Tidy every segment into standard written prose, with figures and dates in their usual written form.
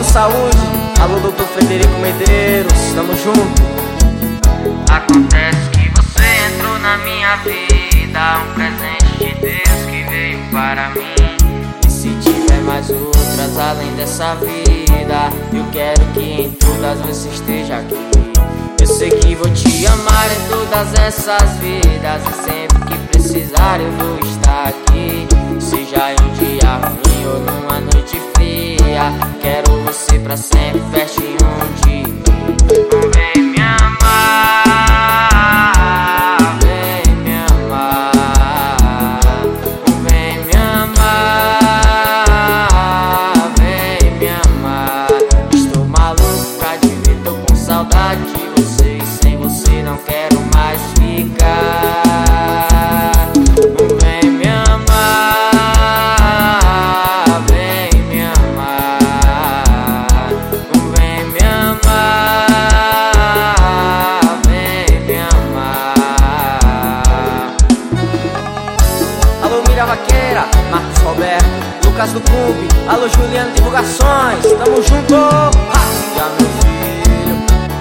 saúde. Alô, doutor Frederico Medeiros, tamo junto. Acontece que você entrou na minha vida, um presente de Deus que veio para mim. E se tiver mais outras além dessa vida, eu quero que em todas você esteja aqui. Eu sei que vou te amar em todas essas vidas, e sempre que precisar eu vou estar aqui. Seja em um dia ruim ou numa noite fria, quero você pra sempre pertinho de mim. Vem me amar, Vem me amar, vem me amar, vem me amar. Estou maluco pra te ver, tô com saudade de você, e sem você não quero mais ficar. Vem me amar, vem me amar, vem me amar, vem me amar. Alô, Mira Vaqueira, Marcos Roberto, Lucas do Clube, alô, Juliano Divulgações, tamo junto! Já meu filho.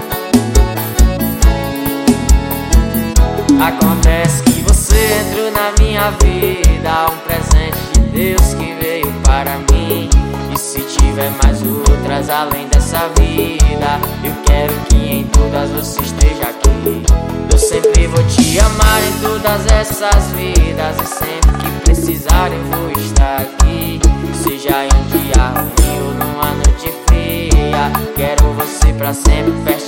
Acontece que você entrou na minha vida, um presente de Deus que veio para mim. E se tiver mais outras além dessa vida, eu quero que em todas você esteja aqui. Eu sempre vou te amar em todas essas vidas, e sempre que precisar eu vou estar aqui. Seja em um dia ruim ou numa noite fria, quero você pra sempre perto